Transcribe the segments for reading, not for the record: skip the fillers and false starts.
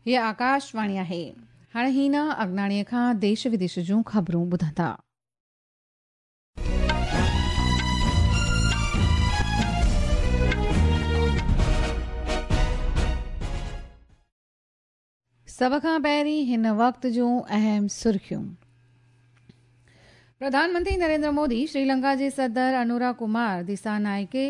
हीअ आकाशवाणी आहे। हाणे हिन अॻनाणीअ खां देश विदेश जूं ख़बरूं ॿुधंदा। सभ खां पहिरीं हिन वक़्त जूं अहम सुर्खियूं। प्रधानमंत्री नरेंद्र मोदी श्रीलंका जे सदर अनुरा कुमार दिसानायके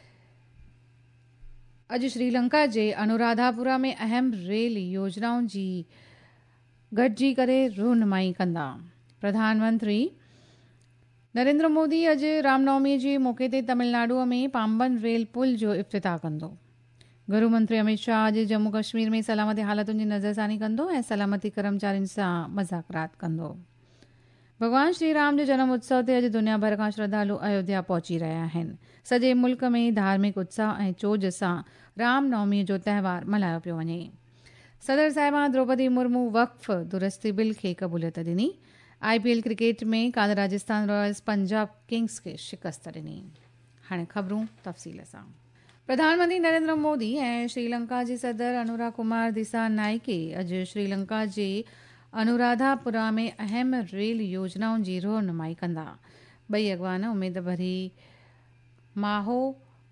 अॼु श्रीलंका जे अनुराधापुरा में अहम रेल योजनाउनि जी गॾिजी करे रहनुमाई कंदा। प्रधानमंत्री नरेंद्र मोदी अॼु रामनवमी जे मौक़े ते तमिलनाडुअ में पाम्बन रेल पुल जो इफ़्तिताह कंदो। गृह मंत्री अमित शाह अॼु जम्मू कश्मीर में सलामती हालतुनि जी नज़रसानी कंदो ऐं सलामती कर्मचारियुनि सां मज़ाक़रात कंदो। भॻवान श्री राम जो जनम उत्सव ते अॼु दुनिया भर खां श्रद्धालु अयोध्या पहुची रहिया आहिनि। सॼे मुल्क में धार्मिक उत्साह ऐं चोज सां रामनवमी जो त्योहार मल्हायो पियो वञे। सदर साहिबा द्रौपदी मुर्मू वक्फ दुरुस्ती बिल खे क़बूलियत ॾिनी। IPL क्रिकेट में काल्ह राजस्थान रॉयल्स पंजाब किंग्स खे शिकस्त ॾिनी। हाणे ख़बरूं तफ़सील सां। प्रधानमंत्री नरेंद्र मोदी ऐं श्रीलंका जे सदर अनुरा कुमार दिसानायके अॼु श्रीलंका जे अनुराधापुरा में अहम रेल योजनाउनि जी रहनुमाई कंदा। ॿई अॻवान उमेद भरी माहो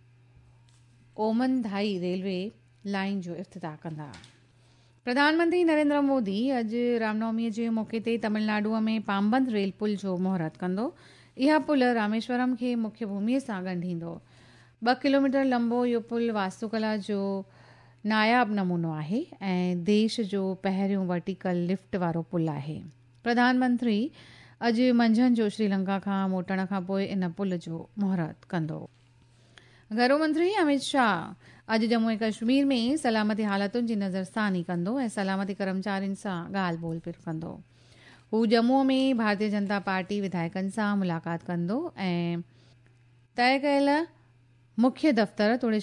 ओमनधाई रेलवे लाइन जो इफ़्तिताह कंदा। प्रधानमंत्री नरेंद्र मोदी अॼु रामनवमीअ जे मौक़े ते तमिलनाडुअ में पाम्बन रेल पुल जो मुहूर्त कंदो। इहा पुल रामेश्वरम खे मुख्य भूमिअ सां ॻंढींदो। 2 किलोमीटर लंबो इहो पुल वास्तुकला जो नायाब नमूनो आहे ऐं देश जो पहिरियों वर्टिकल लिफ्ट वारो पुल आहे। प्रधानमंत्री अॼु मंझंदि जो श्रीलंका खां मोटण खां पोइ इन पुल जो मुहूर्त कंदो। गृह मंत्री अमित शाह अॼु जम्मू ऐं कश्मीर में सलामती हालतुनि जी नज़रसानी कंदो ऐं सलामती कर्मचारियुनि सां ॻाल्हि ॿोल पिणु कंदो। हू जम्मू में भारतीय जनता पार्टी विधायकनि सां मुलाक़ात कंदो ऐं तय कयल मुख्य दफ़्तर तोड़े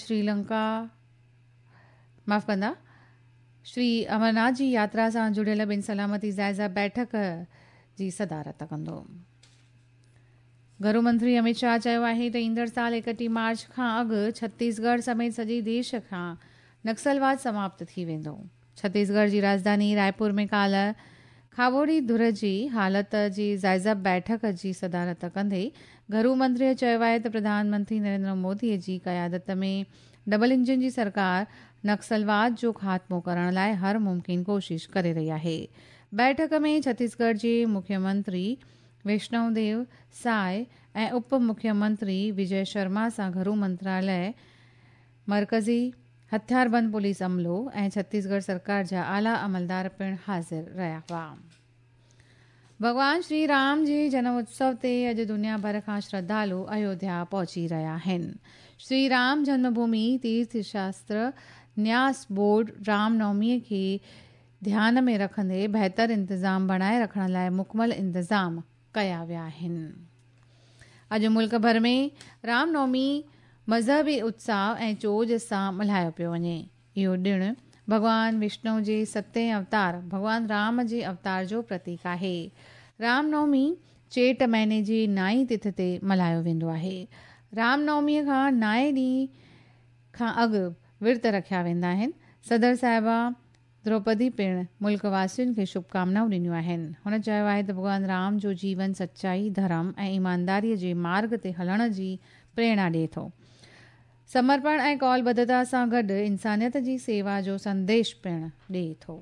श्री अमरनाथ जी यात्रा सां जुड़ियल ॿिनि सलामती जाइज़ा बैठक जी सदारत कंदो। गृह मंत्री अमित शाह चयो आहे त ईंदड़ साल 31 मार्च खां अॻु छत्तीसगढ़ समेत सॼे देश खां नक्सलवाद समाप्त थी वेंदो। छत्तीसगढ़ जी राजधानी रायपुर में काल्ह खाबोड़ी धुर जी हालत जी जाइज़ा बैठक जी सदारत कंदे गृह मंत्रीअ चयो आहे त प्रधानमंत्री नरेंद्र मोदीअ जी क़यादत में डबल इंजन जी सरकार नक्सलवाद जो ख़ात्मो करण लाइ हर मुमकिन कोशिश करे रही आहे। बैठक में छत्तीसगढ़ जे मुख्यमंत्री वैष्णवदेव साय ऐं उप मुख्यमंत्री विजय शर्मा सां गृह मंत्रालय, मरकज़ी हथियारबंद पुलिस अमलो ऐं छत्तीसगढ़ सरकार जा आला अमलदार पिणु हाज़िर रहिया हुआ। भॻवान श्री राम जे जनम उत्सव ते अॼु दुनिया भर खां श्रद्धालु अयोध्या पहुची रहिया आहिनि। श्री राम जन्मभूमि तीर्थ शास्त्र न्यास बोर्ड रामनवमीअ खे ध्यान में रखंदे बहितर इंतज़ाम बणाए रखण लाइ मुकमल इंतज़ाम कया विया आहिनि। अॼु मुल्क भर में रामनवमी मज़हबी उत्साह ऐं चोज सां मल्हायो पियो वञे। इहो ॾिणु भॻवान विष्णु जे 7 अवतार भॻवान राम जे अवतार जो प्रतीक आहे। रामनवमी चेट महीने जी 9 तिथ ते मल्हायो वेंदो आहे। रामनवमीअ खां 9 ॾींहं खां अॻु विर्त रखिया वेंदा आहिनि। सदर साहिबा द्रौपदी पिणु मुल्कवासियुनि खे शुभकामनाऊं ॾिनियूं आहिनि। हुन चयो आहे त भॻवान राम जो जीवन सचाई, धर्म ऐं ईमानदारीअ जे मार्ग ते हलण जी प्रेरणा ॾिए थो। समर्पण ऐं कौलबद्धता सां गॾु इंसानियत जी सेवा जो संदेश पिणु ॾिए थो।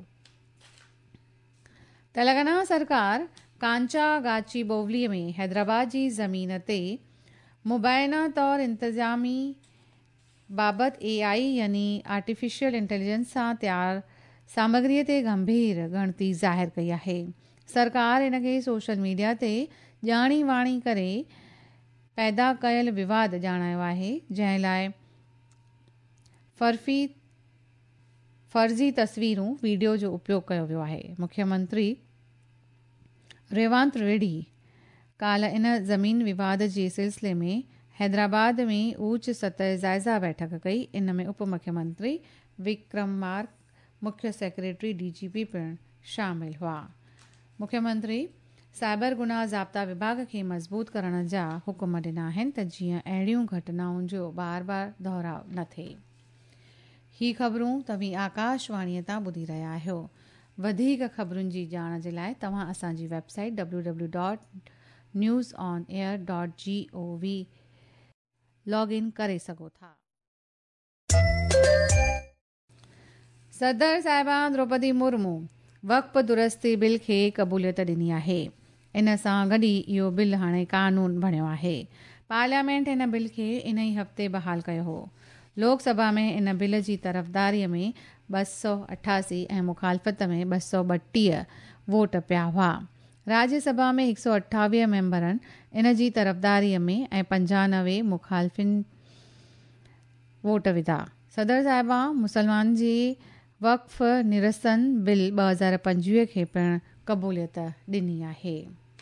तेलंगाना सरकार कांचा गाची बोवलीअ में हैदराबाद जी ज़मीन ते मुबैना तौर इंतज़ामी बाबति AI यानी आर्टिफिशियल इंटेलिजेंस सां तैयार सामग्रीअ ते गंभीर ॻणती ज़ाहिर कई आहे। सरकार इन खे सोशल मीडिया ते ॼाणी वाणी करे पैदा कयल विवाद ॼाणायो आहे, जंहिं लाइ फर्ज़ी तस्वीरूं वीडियो जो उपयोग कयो वियो आहे। मुख्यमंत्री रेवंत रेड्डी काल्ह इन ज़मीन विवाद जे सिलसिले में हैदराबाद में उच्च सतह जाइज़ा बैठक कई। इन में उप मुख्यमंत्री विक्रमार्क, मुख्य सेक्रेटरी DGP पिणु शामिल हुआ। मुख्यमंत्री साइबर गुनाह ज़ाब्ता विभाग खे मज़बूत करण जा हुकुम ॾिना आहिनि त जीअं अहिड़ियूं घटनाउनि जो बार बार दोहराव न थिए। ही ख़बरूं तव्हीं आकाशवाणीअ तां ॿुधी रहिया आहियो। वधीक ख़बरुनि जी ॼाण जे लाइ तव्हां असांजी वेबसाइट www.newsonair.gov लॉगिन करे सघो था। सदर साहिबा द्रौपदी मुर्मू वक़्फ़ दुरुस्ती बिल खे क़बूलियत ॾिनी आहे। इन सां गॾु ई इहो बिल हाणे कानून बणियो आहे। पार्लियामेंट इन बिल खे इन ई हफ़्ते बहाल कयो हो। लोकसभा में इन बिल जी तरफ़दारीअ में 288 ऐं मुखालफ़त में 232 वोट पिया हुआ। राज्यसभा में 128 मेंबरनि इन जी तरफ़दारीअ में ऐं 95 मुखालफ़िन वोट विधा। सदर साहिबा मुसलमान जी वक़्फ़ निरसन बिल 2025 खे पिणु क़बूलियत ॾिनी आहे।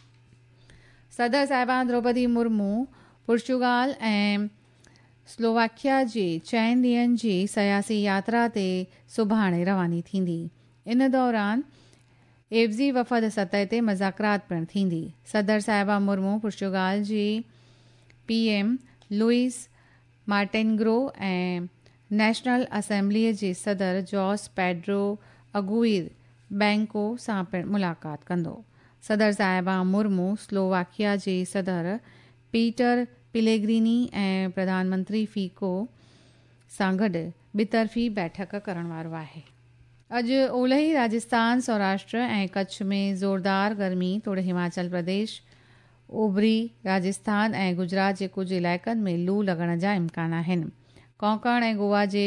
सदर साहिबा द्रौपदी मुर्मू पुर्तगाल ऐं स्लोवाकिया जे 4 ॾींहंनि जी सयासी यात्रा ते सुभाणे रवानी थींदी। इन दौरान एवज़ी वफ़द सतह ते मुज़ाकरात पिणु थींदी। सदर साहिबा मुर्मू पुर्तगाल जी PM लुइस मार्टेनग्रो ऐं नेशनल असेंबलीअ जे सदर जॉस पेड्रो अगुइर बैंको सां पिणु मुलाक़ात कंदो। सदर साहिबा मुर्मू स्लोवाकिया जे सदर पीटर पिलेग्रिनी ऐं प्रधानमंत्री फीको सां गॾु ॿितरफ़ी बैठक करण वारो आहे। अॼु ओलही राजस्थान, सौराष्ट्र ऐं कच्छ में ज़ोरदार गर्मी तोड़े हिमाचल प्रदेश, ओभरी राजस्थान ऐं गुजरात जे कुझु इलाइक़नि में लू लॻण जा इम्कान आहिनि। कोंकण ऐं गोवा जे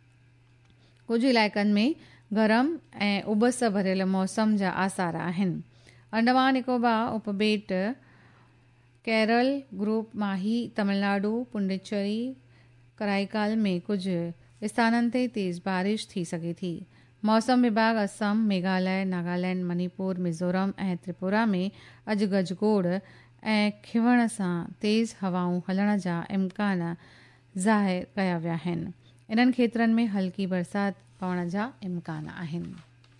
कुझु इलाइक़नि में गरम ऐं उबस भरियल मौसम जा आसार आहिनि। अंडमान निकोबार उपबेट, केरल, ग्रुप माही, तमिलनाडु, पुडुचेरी, कराईकाल में कुझु स्थाननि ते तेज़ बारिश थी सघे थी। मौसम विभाग असम, मेघालय, नागालैंड, मणिपुर, मिज़ोरम ऐं त्रिपुरा में अॼु गजगोड़ ऐं खिवण सां तेज़ हवाऊं हलण जा इम्कान ज़ाहिर कया विया आहिनि। इन्हनि खेत्रनि में हल्की बरसाति पवण जा इम्कान आहिनि।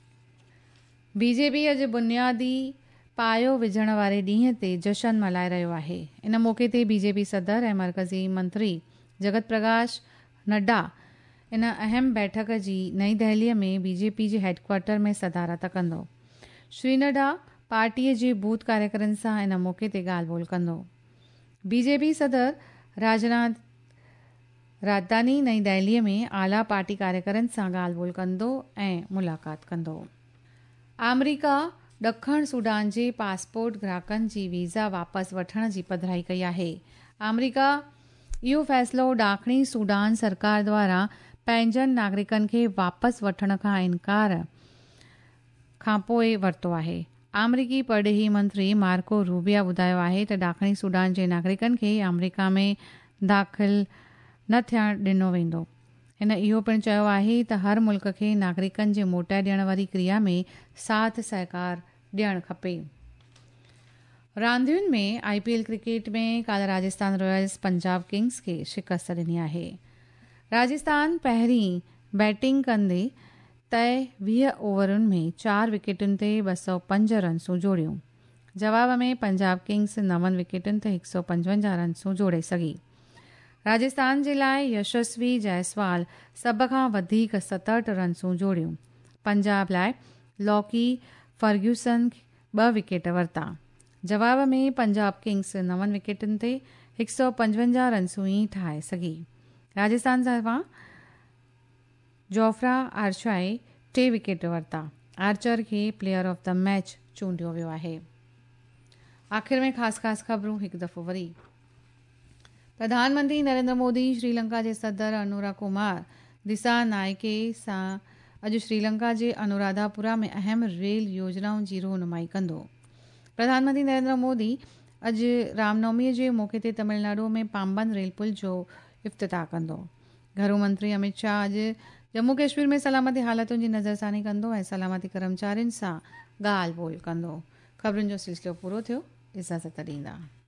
BJP अॼु बुनियादी पायो विझण वारे ॾींहं ते जश्न मल्हाए रहियो आहे। इन मौक़े ते BJP सदर ऐं मर्कज़ी मंत्री जगत प्रकाश नड्डा इन अहम बैठक जी नई दहलीअ में BJP जे हेडक्वार्टर में सदारत कंदो। श्री नड्डा पार्टीअ जे बूथ कार्यकर्ताउनि सां इन मौक़े ते ॻाल्हि ॿोल कंदो। BJP सदर राजनाथ राजधानी नई दहलीअ में आला पार्टी कार्यकर्ताउनि सां ॻाल्हि ॿोल कंदो ऐं मुलाक़ात कंदो। अमरीका ॾखण सूडान जे पासपोर्ट ग्राहकनि जी वीज़ा वापसि वठण जी पधिराई कई आहे। अमरीका इहो फ़ैसिलो ॾाखिणी सूडान सरकार द्वारा पंहिंजनि नागरिकनि खे वापसि वठण खां इनकार खां पोइ वरितो आहे। अमरीकी परॾेही मंत्री मार्को रूबिया ॿुधायो आहे त ॾाखिणी सूडान जे नागरिकनि खे अमरीका में दाख़िल न थियण ॾिनो वेंदो। हिन इहो पिणु चयो आहे त हर मुल्क खे नागरिकनि जे मोटाए ॾियण वारी क्रिया में साथ सहकार ॾियणु खपे। रांदियुनि में IPL क्रिकेट में काल्ह राजस्थान रॉयल्स पंजाब किंग्स खे शिकस्त ॾिनी आहे। राजस्थान पहिरीं बैटिंग कंदे तय 20 ओवरुनि में 4 विकेटुनि ते 205 रन्सूं जोड़ियूं। जवाब में पंजाब किंग्स 9 विकेटुनि ते 155 रन्सूं जोड़े सघी। राजस्थान जे लाइ यशस्वी जायसवाल सभ खां वधीक 67 रन्सूं जोड़ियूं। पंजाब लाइ लॉकी फर्ग्यूसन 2 विकेट वरिता। जवाब में पंजाब किंग्स 9 विकेटुनि ते 155 रन्सूं ई ठाहे सघी। राजस्थान सां जोफ्रा आर्चर 3 विकेट वरिता। आर्चर खे प्लेयर ऑफ द मैच चूंडियो वियो आहे। आख़िर में ख़ासि ख़बरूं हिकु दफ़ो वरी। प्रधानमंत्री नरेंद्र मोदी श्रीलंका जे सदर अनुरा कुमार दिसानायके सां अॼु श्रीलंका जे अनुराधापुरा में अहम रेल योजनाउनि जी रहनुमाई कंदो। प्रधानमंत्री नरेंद्र मोदी अॼु रामनवमीअ जे मौक़े ते तमिलनाडु में पाम्बन रेल पुल जो इफ़्तिताह कंदो। गृह मंत्री अमित शाह अॼु जम्मू कश्मीर में सलामती हालतुनि जी नज़रसानी कंदो ऐं सलामती कर्मचारियुनि सां ॻाल्हि ॿोल कंदो। ख़बरुनि जो सिलसिलो पूरो थियो। इजाज़त ॾींदा।